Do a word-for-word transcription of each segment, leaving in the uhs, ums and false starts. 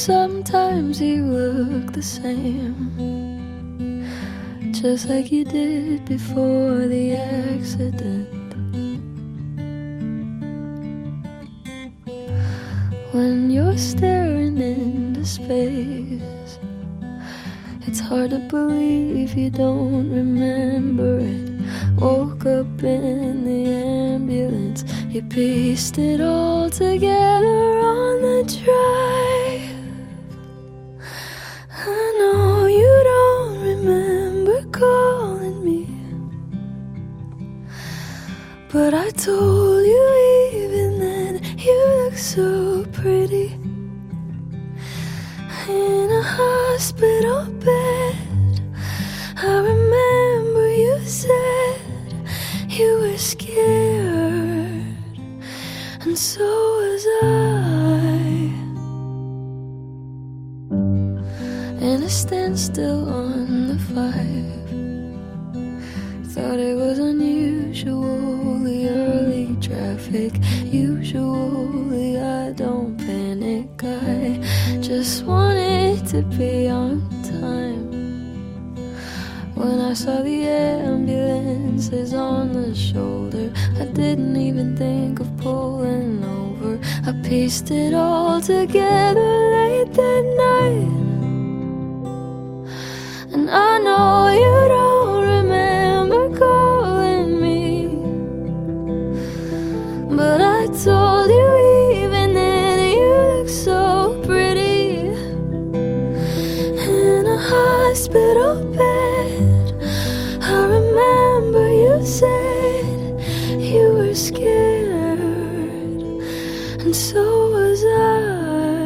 sometimes you look the same, just like you did before the accident. When you're staring into space, it's hard to believe you don't remember it. Woke up in the ambulance, you pieced it all together on the drive. I know you don't remember calling me, but I told you even then you look so pretty in a hospital bed. I remember you said you were scared, and so was I. In a standstill on the five, thought it was unusually early traffic. Usually I don't panic, I just wanted to be on time. When I saw the ambulances on the shoulder, I didn't even think of pulling over. I pieced it all together late that night. And I know you don't remember calling me, but I told you even then you look so pretty in a hospital bed. I remember you said you were scared, and so was I.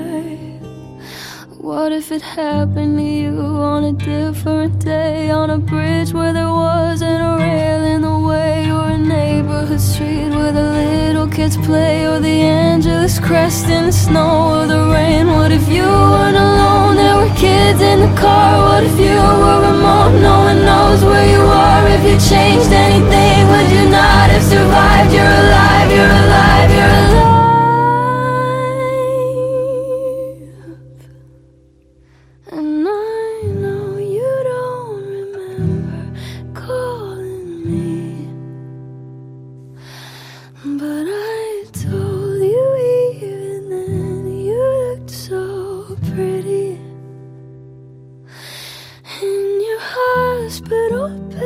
What if it happened to you on a different day, on a bridge where there wasn't a rail in the way, or a neighborhood street where the little kids play, or the Angeles crest in the snow or the rain? What if you weren't alone, there were kids in the car? What if you were remote, no one knows where you are? If you changed anything, would you not have survived? You're alive, you're alive, you're alive. And I know you don't remember calling me, but I told you even then you looked so pretty in your hospital bed.